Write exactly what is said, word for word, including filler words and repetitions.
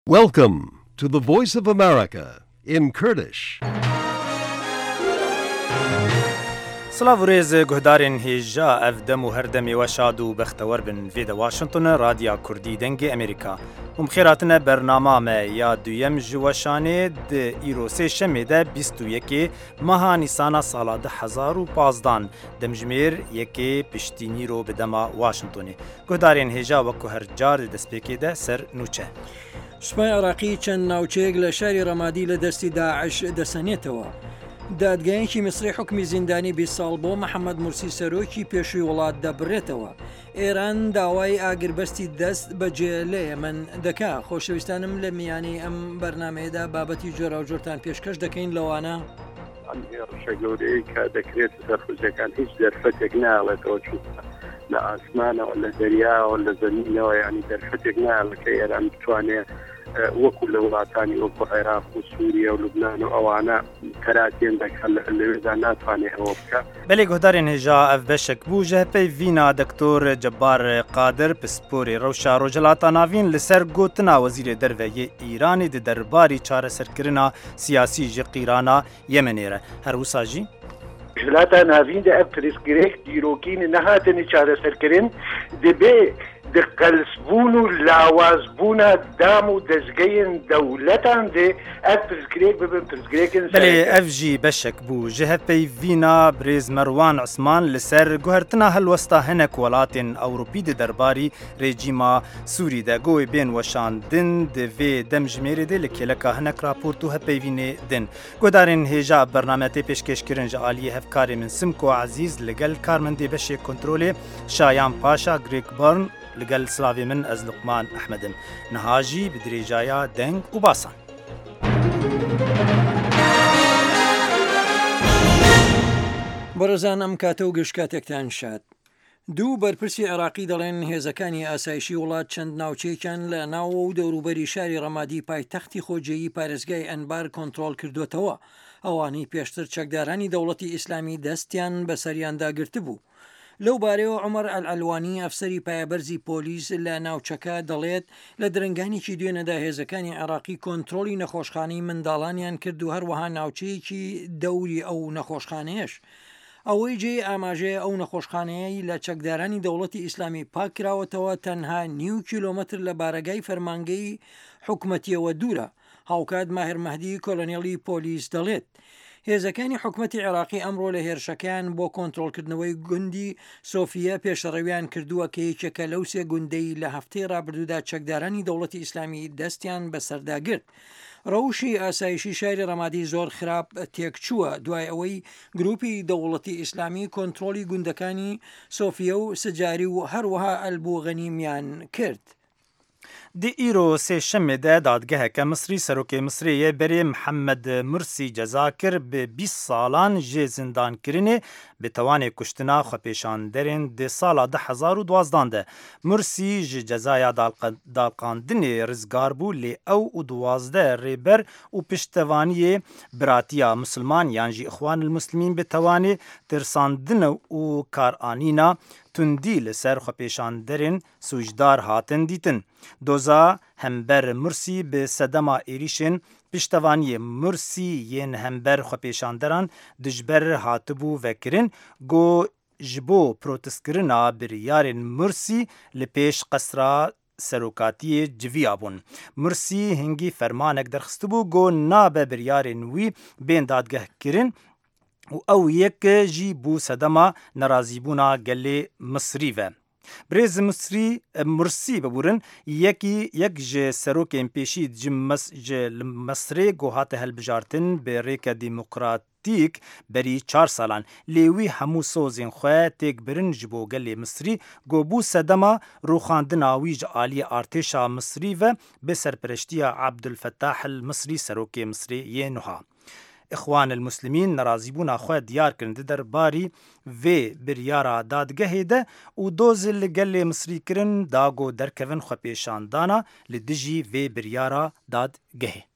Welcome to the Voice of America in Kurdish. سلاوریز گهدارین هیجا افدم و هردمی و شادو بختور بن وید واشنطن رادیا کردی دنگ امریکا. مخیراتنا برنامه ما یا دویم جوشانه د ایروسی شمیده بیست و یکی ماه نیسان سال ده هزار و پانزده دمجمیر یکی پشتینی رو بدما واشنطنی. گهدارین هیجا وکو هر جار دسپیکی ده سر نوچه. سوپای عراقی چەند ناوچەیەک لە شاری ڕەمادی لە دەستی داعش دەسەنێتەوە. دادگایەکی میسری حکمی زیندانی بیست ساڵ بۆ محەممەد مورسی سەرۆکی پێشووی وڵات دەبڕێتەوە. ئێران داوای ئاگربەستی دەست بەجێ لە یەمەن دەکا. خۆشەویستانم لە میانی ئەم بەرنامەیەدا بابەتی جۆرا و جۆرتان پێشکەش دەکەین لەوانە ڕشە گەورەیە کە دەکرێت سەرخوزەکان هیچ دەرفەتێک ناڵێتەوە چوو لە ئاسمانەوە لە دەریاوە لە زەمینەوە ینی دەرفەتێک ناڵە کە ئێران بتوانێت وەکو لە وڵاتانی وەکو عێراق و سووریا و لوبنان و ئەوانە کەراتێن دەکەن لەوێدا ناتوانێت ئەوە بکە. بەڵێ گۆدارێن هێژا ئەف بەشێک بوو ژەپەی ڤینا دکتۆر جەبار قادر پسپۆری ڕەوشا ڕۆژهەڵاتە ناوین لەسەر گوتنا وەزیرێ دەرڤەیە ئیرانی دە دەرباری چارەسەرکردنا سیاسی ژە قیرانە یەمەنێرە هەروساژی وڵاتە ناوین ئەم پرسگرێک دیرۆکین نەهاتنی چارەسەرکردن دەبێ دقەلسبوون و لاوازبوونە دام و دەستگەین دەولەتان دێ ئەف پرسگرێک ببن پرسگرێکن بەڵێ ئەف ژی بەشێک بوو ژەهەپەی ڤینا برێز مەروان عوسمان لەسەر گوهرتنا هەلوەستا هەنێک وڵاتێن ئەوروپی دە دەرباری رێجیما سووریدا گۆی بێن وەشاندن دەvê دەمژمێرێ دێ لە کێلەکە هەنێک راپۆرت و هەپەیڤینێ دن گۆدارێن هێژا بەرنامەتێ پێشکەشکردن ژە عالیە هەفکارێ من سمکۆ عەزیز لەگەل کارمەندێ بەشێ کۆنترۆلێ شایان پاشا گرێک بارن لەگەل سلاوی من ئەز لوقمان ئەحمەدم نەهاژی بدرێژایە دەنگ و باسان. بەڕێزان ئەم کاتە و گەشتکاتێکتان شاد. دوو بەرپرسی عێراقی دەڵێن هێزەکانی ئاسایشی وڵات چەند ناوچەیەکیان لە ناوە و دەوروبەری شاری ڕەمادی پایتەختی خۆجێیی پارێزگای ئەنبار کۆنتڕۆڵ کردوێتەوە. ئەوانەی پێشتر چەکدارانی دەوڵەتی ئیسلامی دەستیان بەسەریاندا گرت بوو. لەو بارەوە عومەر ئەلعەلوانی ئەفسەری پایەبەرزی پۆلیس لە ناوچەکە دەڵێت لە درنگانێکی دوێنەدا هێزەکانی عێراقی کۆنتڕۆڵی نەخۆشخانەی منداڵانیان کرد و هەروەها ناوچەیەکی دەوری ئەو نەخۆشخانەیەش. ئەوەی جێ ئاماژەیە ئەو نەخۆشخانەیە لە چەکدارانی دەوڵەتی ئیسلامی پاک کراوەتەوە تەنها نیو کیلۆمەتر لە بارگای فەرمانگەی حکومەتیەوە دوورە. هاوکات ماهر مەهدی کۆلۆنێڵی پۆلیس دەڵێت هێزەکانی حکومەتی عێراقی ئەمڕۆ لە هێرشەکان بۆ کۆنتڕۆڵکردنەوەی گوندی سۆفیە پێشەڕەویان کردووە کە یەکێکە لەو سێ گوندەی لە هەفتەی ڕابردوودا چەکدارانی دەوڵەتی ئیسلامی دەستیان بەسەرداگرت. ڕەوشی ئاسایشی شاری ڕەمادی زۆر خراپ تێکچووە دوای ئەوەی گروپی دەوڵەتی ئیسلامی کۆنتڕۆڵی گوندەکانی سۆفیە و سجاری و هەروەها ئەلبوغەنیمیان کرد. دی ئیرۆ سێ شەمێدا دادگەهەکە مسری سەرۆکێ مسرەیە بەرێ محەممەد مرسی جەزا کرد بە بیست ساڵان ژێ زیندانکردنێ بتوانێ کوشتنا خەپێشاندەرێن دێ ساڵا ده هەزار و دوازداندا مرسی ji cezaya dalqandinê rizgar bû lê ew û duwazde rêber û piştevaniyê biratiya musilman yan jî ixwanil muslimîn bitewanê tirsandina û karanîna tundî li ser xwepêşanderên sûcdar hatin dîtin. Doza hember Mursî bi sedema êrişên piştevaniyê Mursî yên hember xwepêşanderan dijber hatibû vekirin got ji bo protestkirina biryarên Mursî li pêş qesra serokatiyê civiya bûn. Mursî hingî fermanek derxistibû got nabe biryarên wî bên dadgehkirin û ew yek jî bû sedema nerazîbûna gelê Misrî ve. Birêz Misrî Mursî biburin yekî yek ji serokên pêşî ji Misrê got hate helbijartin bi rêke demokratîk berî çar salan. Lê wî hemû sozên xwe têkbirin ji bo gelê Misrî got bû sedema rûxandina wî ji aliyê artêşa Misrî ve bi serpereştiya Abdulfettah el Misrî serokê Misrê yê nuha. İxwan el Muslimîn nerazîbûna xwe diyar kirin di derbarî vê biryara dadgehê de û dozê li gelê Misrî kirin da got derkevin xwepêşandana li dijî vê biryara dadgehê.